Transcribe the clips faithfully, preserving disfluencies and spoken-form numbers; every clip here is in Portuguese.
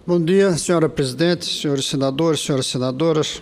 Bom dia, senhora presidente, senhores senadores, senhoras senadoras.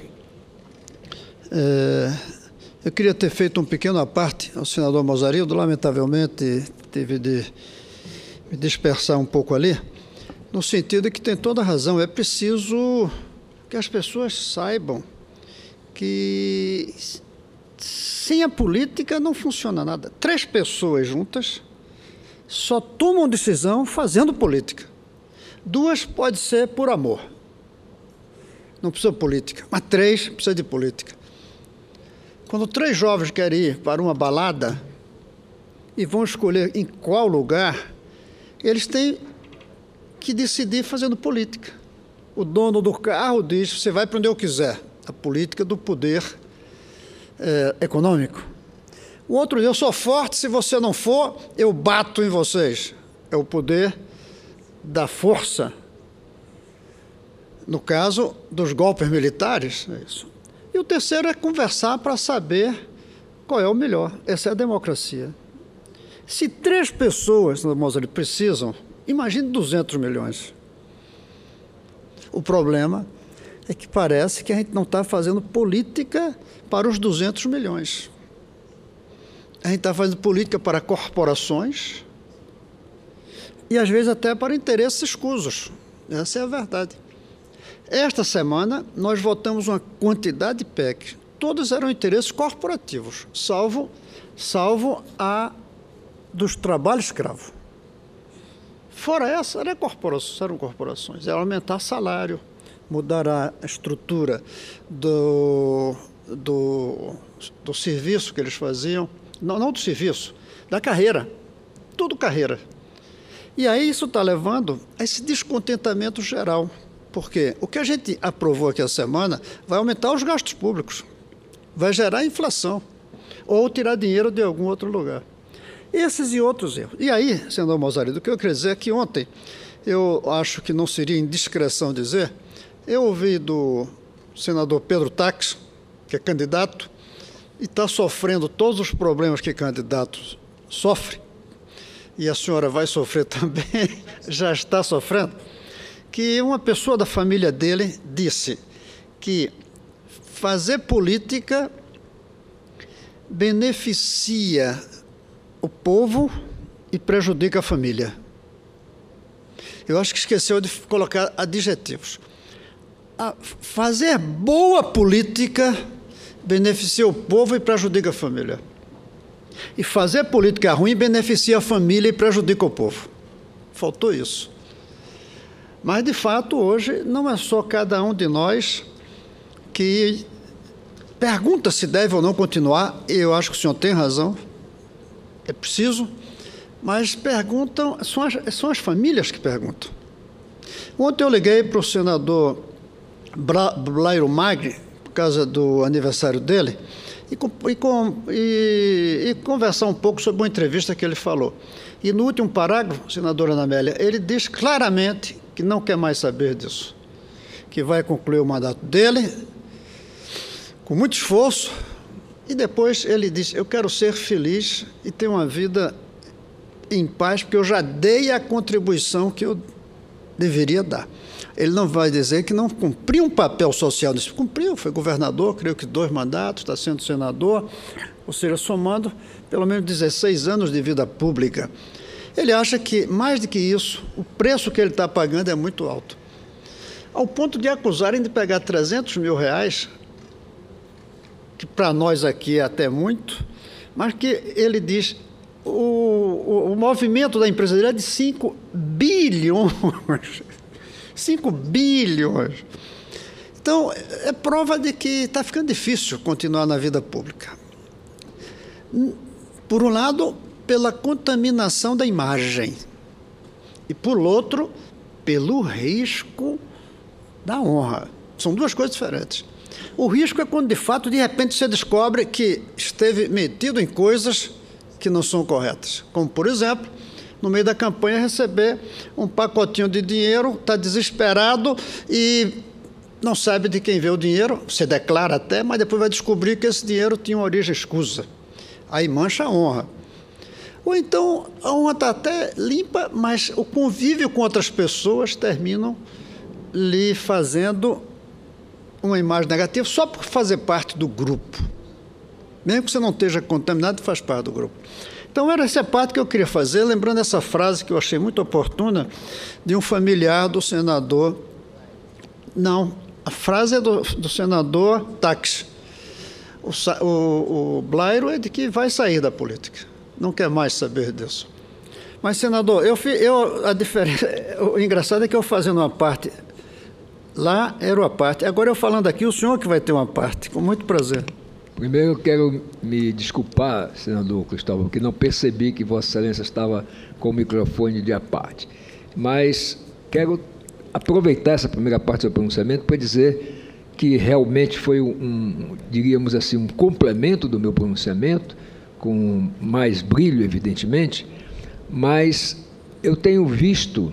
É, eu queria ter feito um pequeno aparte ao senador Mozarildo, lamentavelmente teve de me dispersar um pouco ali, no sentido que tem toda a razão, é preciso que as pessoas saibam que sem a política não funciona nada. Três pessoas juntas só tomam decisão fazendo política. Duas pode ser por amor, não precisa de política, mas três precisa de política. Quando três jovens querem ir para uma balada e vão escolher em qual lugar, eles têm que decidir fazendo política. O dono do carro diz, você vai para onde eu quiser, a política do poder é, econômico. O outro diz, eu sou forte, se você não for, eu bato em vocês. É o poder da força, no caso dos golpes militares, é isso. E o terceiro é conversar para saber qual é o melhor. Essa é a democracia. Se três pessoas, Mozarildo, precisam, imagine duzentos milhões. O problema é que parece que a gente não está fazendo política para os duzentos milhões. A gente está fazendo política para corporações, e às vezes até para interesses escusos. Essa é a verdade. Esta semana nós votamos uma quantidade de P E Cs. Todos eram interesses corporativos, salvo, salvo a dos trabalhos escravos. Fora essa, era corporações, eram corporações. Era aumentar salário, mudar a estrutura do, do, do serviço que eles faziam. Não, não do serviço, da carreira. Tudo carreira. E aí isso está levando a esse descontentamento geral, porque o que a gente aprovou aqui a semana vai aumentar os gastos públicos, vai gerar inflação, ou tirar dinheiro de algum outro lugar. Esses e outros erros. E aí, senador Mozarildo, o que eu queria dizer é que ontem, eu acho que não seria indiscrição dizer, eu ouvi do senador Pedro Taques, que é candidato, e está sofrendo todos os problemas que candidatos sofrem, e a senhora vai sofrer também, já está sofrendo, que uma pessoa da família dele disse que fazer política beneficia o povo e prejudica a família. Eu acho que esqueceu de colocar adjetivos. A fazer boa política beneficia o povo e prejudica a família. E fazer política ruim beneficia a família e prejudica o povo. Faltou isso. Mas, de fato, hoje não é só cada um de nós que pergunta se deve ou não continuar, e eu acho que o senhor tem razão, é preciso, mas perguntam, são as, são as famílias que perguntam. Ontem eu liguei para o senador Blairo Magri, por causa do aniversário dele, E, e, e, e conversar um pouco sobre uma entrevista que ele falou. E no último parágrafo, senadora Ana Amélia, ele diz claramente que não quer mais saber disso, que vai concluir o mandato dele, com muito esforço, e depois ele diz, eu quero ser feliz e ter uma vida em paz, porque eu já dei a contribuição que eu deveria dar. Ele não vai dizer que não cumpriu um papel social nisso. Cumpriu, foi governador, creio que dois mandatos, está sendo senador, ou seja, somando pelo menos dezesseis anos de vida pública. Ele acha que, mais do que isso, o preço que ele está pagando é muito alto. Ao ponto de acusarem de pegar trezentos mil reais, que para nós aqui é até muito, mas que ele diz, o, o, o movimento da empresa dele é de cinco bilhões. cinco bilhões. Então, é prova de que está ficando difícil continuar na vida pública. Por um lado, pela contaminação da imagem. E, por outro, pelo risco da honra. São duas coisas diferentes. O risco é quando, de fato, de repente, você descobre que esteve metido em coisas que não são corretas. Como, por exemplo, no meio da campanha, receber um pacotinho de dinheiro, está desesperado e não sabe de quem veio o dinheiro, você declara até, mas depois vai descobrir que esse dinheiro tinha uma origem escusa. Aí mancha a honra. Ou então, a honra está até limpa, mas o convívio com outras pessoas terminam lhe fazendo uma imagem negativa só por fazer parte do grupo. Mesmo que você não esteja contaminado, faz parte do grupo. Então, era essa parte que eu queria fazer, lembrando essa frase que eu achei muito oportuna, de um familiar do senador. Não, a frase é do, do senador Táxi. O, o, o Blairo é de que vai sair da política, não quer mais saber disso. Mas, senador, eu, eu, a diferença, o engraçado é que eu fazendo uma parte, lá era uma parte, agora eu falando aqui, o senhor que vai ter uma parte, com muito prazer. Primeiro, eu quero me desculpar, senador Cristóvão, porque não percebi que Vossa Excelência estava com o microfone de à parte. Mas quero aproveitar essa primeira parte do seu pronunciamento para dizer que realmente foi um, um, diríamos assim, um complemento do meu pronunciamento, com mais brilho, evidentemente, mas eu tenho visto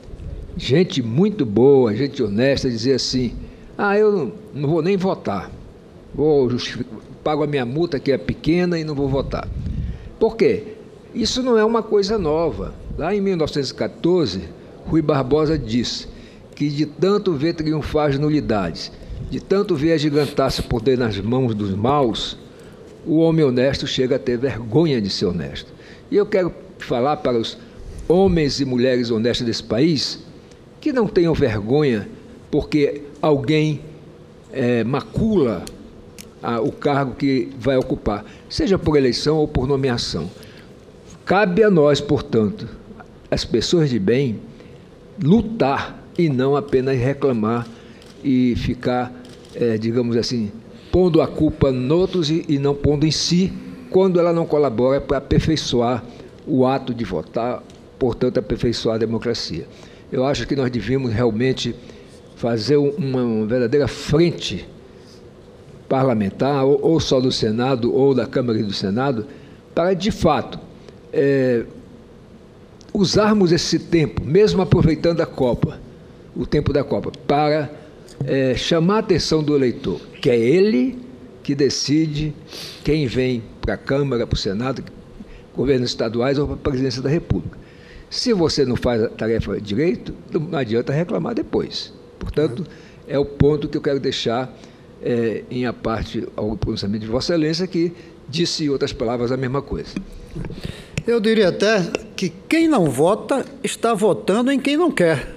gente muito boa, gente honesta, dizer assim, ah, eu não, não vou nem votar, vou pago a minha multa que é pequena e não vou votar. Por quê? Isso não é uma coisa nova. Lá em mil novecentos e quatorze, Rui Barbosa disse que de tanto ver triunfar as nulidades, de tanto ver agigantar-se o poder nas mãos dos maus, o homem honesto chega a ter vergonha de ser honesto. E eu quero falar para os homens e mulheres honestos desse país que não tenham vergonha porque alguém é, macula a, o cargo que vai ocupar, seja por eleição ou por nomeação. Cabe a nós, portanto, as pessoas de bem, lutar e não apenas reclamar e ficar, é, digamos assim, pondo a culpa noutros e, e não pondo em si, quando ela não colabora para aperfeiçoar o ato de votar, portanto, aperfeiçoar a democracia. Eu acho que nós devíamos realmente fazer uma, uma verdadeira frente parlamentar, ou, ou só do Senado, ou da Câmara e do Senado, para, de fato, é, usarmos esse tempo, mesmo aproveitando a Copa, o tempo da Copa, para é, chamar a atenção do eleitor, que é ele que decide quem vem para a Câmara, para o Senado, governos estaduais ou para a presidência da República. Se você não faz a tarefa direito, não adianta reclamar depois. Portanto, é o ponto que eu quero deixar é, em a parte ao pronunciamento de Vossa Excelência, que disse, em outras palavras, a mesma coisa. Eu diria até que quem não vota está votando em quem não quer.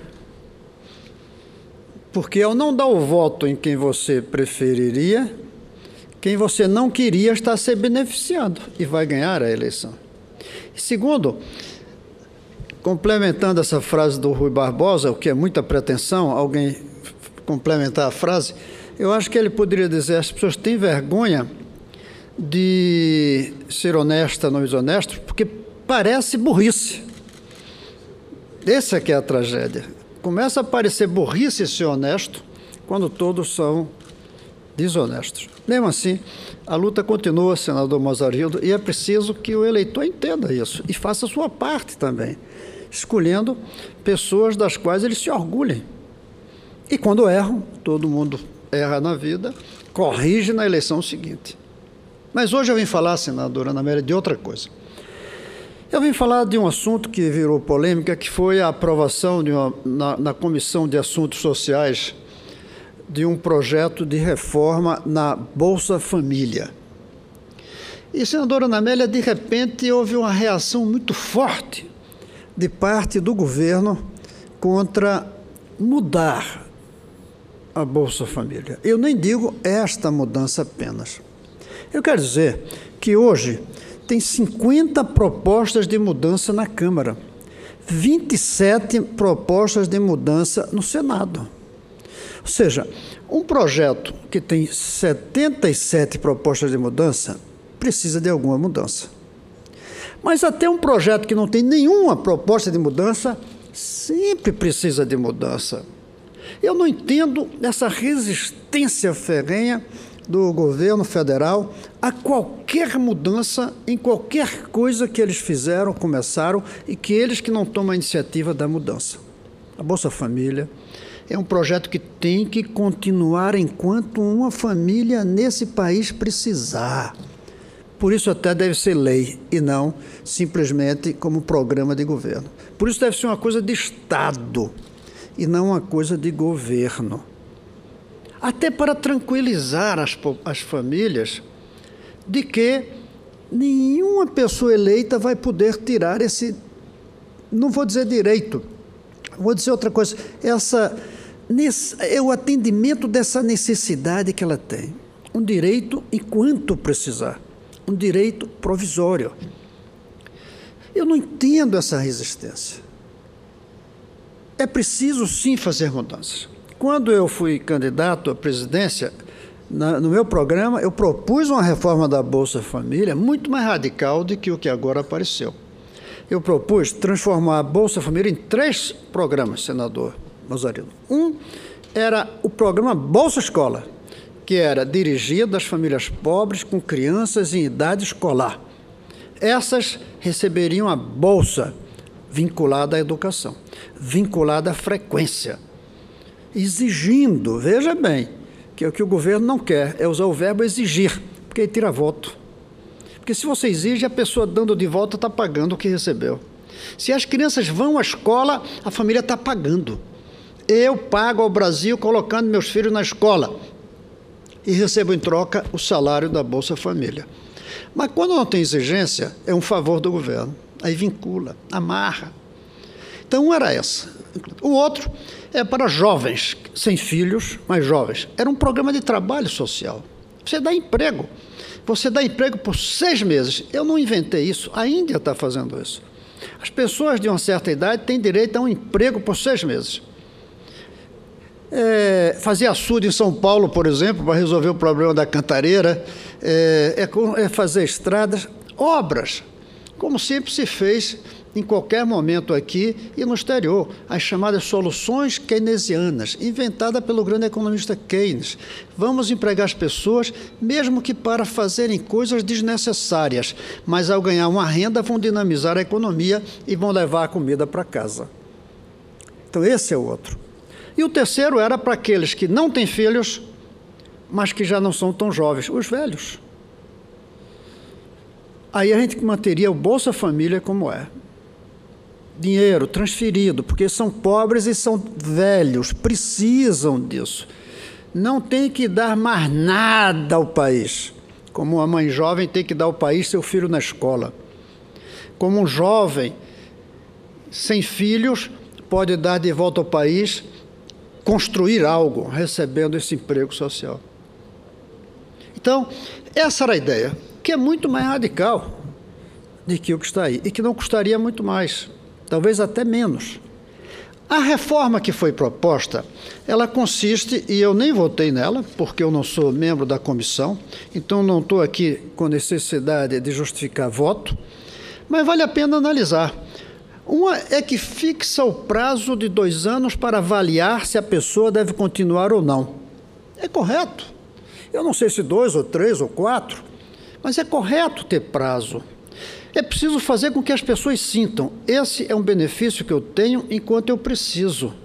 Porque ao não dar o voto em quem você preferiria, quem você não queria está se beneficiando e vai ganhar a eleição. E segundo, complementando essa frase do Rui Barbosa, o que é muita pretensão, alguém complementar a frase, eu acho que ele poderia dizer, as pessoas têm vergonha de ser honesta, não desonesto, porque parece burrice. Essa é que é a tragédia. Começa a parecer burrice ser honesto quando todos são desonestos. Mesmo assim, a luta continua, senador Mozarildo, e é preciso que o eleitor entenda isso e faça a sua parte também, escolhendo pessoas das quais eles se orgulhem. E quando erram, todo mundo erra na vida, corrige na eleição seguinte. Mas hoje eu vim falar, senadora Ana Amélia, de outra coisa. Eu vim falar de um assunto que virou polêmica, que foi a aprovação de uma, na, na Comissão de Assuntos Sociais de um projeto de reforma na Bolsa Família. E, senadora Ana Amélia, de repente houve uma reação muito forte de parte do governo contra mudar a Bolsa Família. Eu nem digo esta mudança apenas. Eu quero dizer que hoje tem cinquenta propostas de mudança na Câmara, vinte e sete propostas de mudança no Senado. Ou seja, um projeto que tem setenta e sete propostas de mudança precisa de alguma mudança. Mas até um projeto que não tem nenhuma proposta de mudança sempre precisa de mudança. Eu não entendo essa resistência ferrenha do governo federal a qualquer mudança em qualquer coisa que eles fizeram, começaram, e que eles que não tomam a iniciativa da mudança. A Bolsa Família é um projeto que tem que continuar enquanto uma família nesse país precisar. Por isso até deve ser lei e não simplesmente como programa de governo. Por isso deve ser uma coisa de Estado. e não uma coisa de governo. Até para tranquilizar as, as famílias de que nenhuma pessoa eleita vai poder tirar esse, não vou dizer direito, vou dizer outra coisa, essa, é o atendimento dessa necessidade que ela tem. Um direito enquanto precisar, um direito provisório. Eu não entendo essa resistência. É preciso, sim, fazer mudanças. Quando eu fui candidato à presidência, na, no meu programa, eu propus uma reforma da Bolsa Família muito mais radical do que o que agora apareceu. Eu propus transformar a Bolsa Família em três programas, senador Mozarino. Um era o programa Bolsa Escola, que era dirigido às famílias pobres com crianças em idade escolar. Essas receberiam a bolsa vinculada à educação, vinculada à frequência, exigindo, veja bem, que é o que o governo não quer, é usar o verbo exigir, porque aí tira voto. Porque se você exige, a pessoa dando de volta está pagando o que recebeu. Se as crianças vão à escola, a família está pagando. Eu pago ao Brasil colocando meus filhos na escola e recebo em troca o salário da Bolsa Família. Mas quando não tem exigência, é um favor do governo. Aí vincula, amarra. Então, um era essa. O outro é para jovens, sem filhos, mas jovens. Era um programa de trabalho social. Você dá emprego. Você dá emprego por seis meses. Eu não inventei isso, a Índia está fazendo isso. As pessoas de uma certa idade têm direito a um emprego por seis meses. É, fazer açude em São Paulo, por exemplo, para resolver o problema da cantareira, é, é, é fazer estradas, obras, como sempre se fez em qualquer momento aqui e no exterior, as chamadas soluções keynesianas, inventadas pelo grande economista Keynes. Vamos empregar as pessoas, mesmo que para fazerem coisas desnecessárias, mas ao ganhar uma renda vão dinamizar a economia e vão levar a comida para casa. Então esse é o outro. E o terceiro era para aqueles que não têm filhos, mas que já não são tão jovens, os velhos. Aí a gente manteria o Bolsa Família como é. Dinheiro transferido, porque são pobres e são velhos, precisam disso. Não tem que dar mais nada ao país, como uma mãe jovem tem que dar ao país seu filho na escola. Como um jovem sem filhos pode dar de volta ao país, construir algo, recebendo esse emprego social. Então, essa era a ideia, que é muito mais radical do que o que está aí, e que não custaria muito mais, talvez até menos. A reforma que foi proposta, ela consiste, e eu nem votei nela, porque eu não sou membro da comissão, então não estou aqui com necessidade de justificar voto, mas vale a pena analisar. Uma é que fixa o prazo de dois anos para avaliar se a pessoa deve continuar ou não. É correto. Eu não sei se dois, ou três, ou quatro, mas é correto ter prazo. É preciso fazer com que as pessoas sintam, esse é um benefício que eu tenho enquanto eu preciso.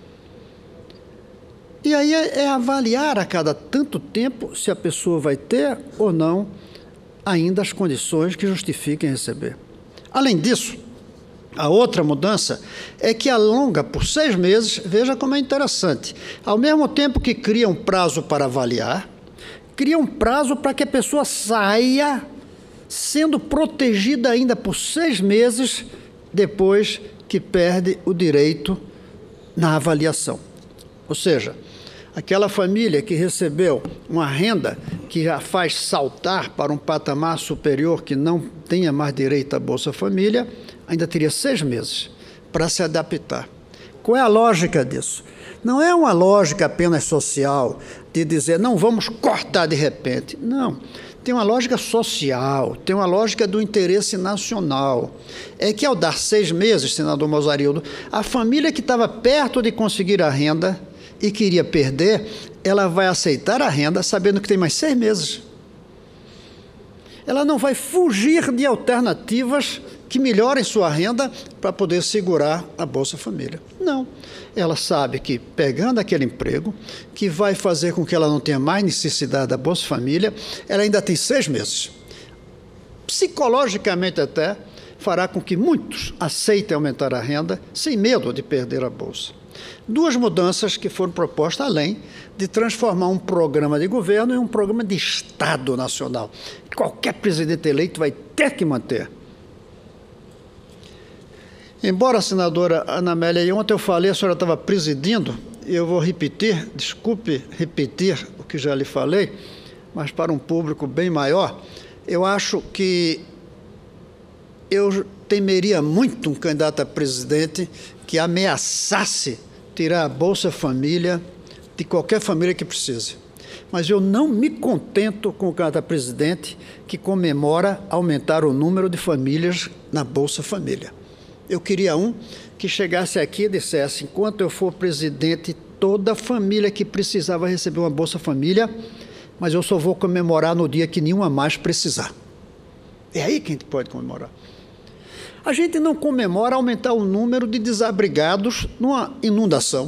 E aí é, é avaliar a cada tanto tempo se a pessoa vai ter ou não ainda as condições que justifiquem receber. Além disso, a outra mudança é que alonga por seis meses, veja como é interessante, ao mesmo tempo que cria um prazo para avaliar, cria um prazo para que a pessoa saia sendo protegida ainda por seis meses depois que perde o direito na avaliação. Ou seja, aquela família que recebeu uma renda que já faz saltar para um patamar superior que não tenha mais direito à Bolsa Família, ainda teria seis meses para se adaptar. Qual é a lógica disso? Não é uma lógica apenas social, de dizer, não, vamos cortar de repente. Não, tem uma lógica social, tem uma lógica do interesse nacional. É que ao dar seis meses, senador Mozarildo, a família que estava perto de conseguir a renda e queria perder, ela vai aceitar a renda sabendo que tem mais seis meses. Ela não vai fugir de alternativas que melhorem sua renda para poder segurar a Bolsa Família. Não. Ela sabe que, pegando aquele emprego, que vai fazer com que ela não tenha mais necessidade da Bolsa Família, ela ainda tem seis meses. Psicologicamente até, fará com que muitos aceitem aumentar a renda sem medo de perder a Bolsa. Duas mudanças que foram propostas, além de transformar um programa de governo em um programa de Estado nacional. Qualquer presidente eleito vai ter que manter. Embora a senadora Ana Amélia, e ontem eu falei, a senhora estava presidindo, eu vou repetir, desculpe repetir o que já lhe falei, mas para um público bem maior, eu acho que eu temeria muito um candidato a presidente que ameaçasse tirar a Bolsa Família de qualquer família que precise. Mas eu não me contento com o candidato a presidente que comemora aumentar o número de famílias na Bolsa Família. Eu queria um que chegasse aqui e dissesse, enquanto eu for presidente, toda família que precisava receber uma Bolsa Família, mas eu só vou comemorar no dia que nenhuma mais precisar. É aí que a gente pode comemorar. A gente não comemora aumentar o número de desabrigados numa inundação,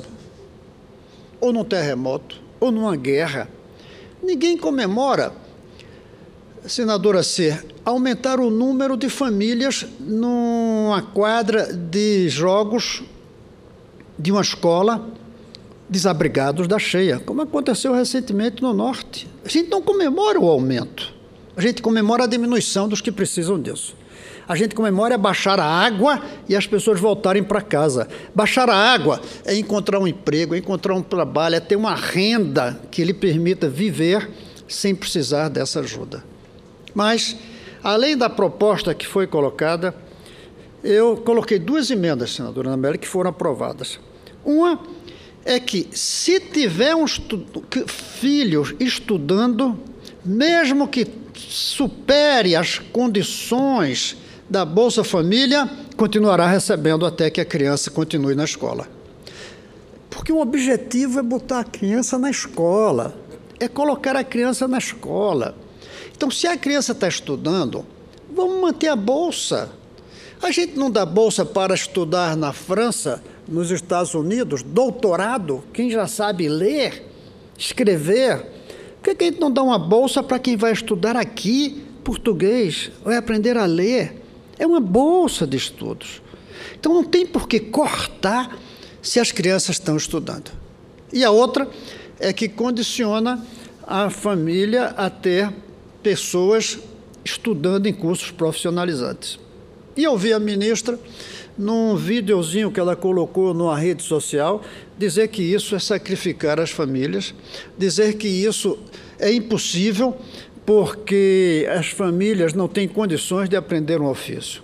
ou num terremoto, ou numa guerra. Ninguém comemora, senadora C, aumentar o número de famílias numa quadra de jogos de uma escola desabrigados da cheia, como aconteceu recentemente no Norte. A gente não comemora o aumento, a gente comemora a diminuição dos que precisam disso. A gente comemora baixar a água e as pessoas voltarem para casa. Baixar a água é encontrar um emprego, é encontrar um trabalho, é ter uma renda que lhe permita viver sem precisar dessa ajuda. Mas, além da proposta que foi colocada, eu coloquei duas emendas, senadora Ana Amélia, que foram aprovadas. Uma é que, se tiver um estu- filhos estudando, mesmo que supere as condições da Bolsa Família, continuará recebendo até que a criança continue na escola. Porque o objetivo é botar a criança na escola, é colocar a criança na escola. Então, se a criança está estudando, vamos manter a bolsa. A gente não dá bolsa para estudar na França, nos Estados Unidos, doutorado, quem já sabe ler, escrever. Por que a gente não dá uma bolsa para quem vai estudar aqui português, vai aprender a ler? É uma bolsa de estudos. Então, não tem por que cortar se as crianças estão estudando. E a outra é que condiciona a família a ter pessoas estudando em cursos profissionalizantes. E eu vi a ministra, num videozinho que ela colocou numa rede social, dizer que isso é sacrificar as famílias, dizer que isso é impossível porque as famílias não têm condições de aprender um ofício.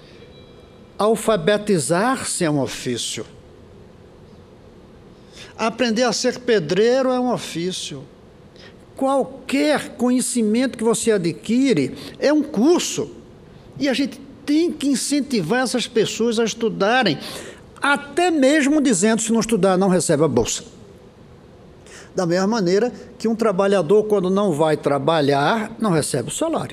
Alfabetizar-se é um ofício. Aprender a ser pedreiro é um ofício. Qualquer conhecimento que você adquire é um curso. E a gente tem que incentivar essas pessoas a estudarem, até mesmo dizendo, se não estudar, não recebe a bolsa. Da mesma maneira que um trabalhador, quando não vai trabalhar, não recebe o salário.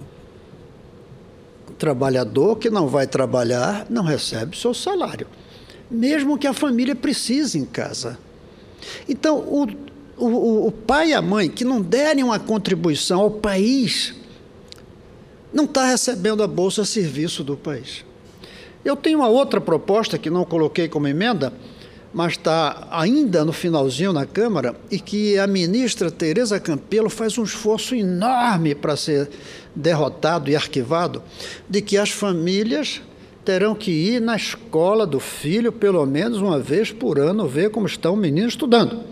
O trabalhador que não vai trabalhar, não recebe o seu salário, mesmo que a família precise em casa. Então, o, o, o pai e a mãe que não derem uma contribuição ao país, não está recebendo a bolsa a serviço do país. Eu tenho uma outra proposta que não coloquei como emenda, mas está ainda no finalzinho na Câmara, e que a ministra Tereza Campelo faz um esforço enorme para ser derrotado e arquivado, de que as famílias terão que ir na escola do filho pelo menos uma vez por ano ver como está o menino estudando.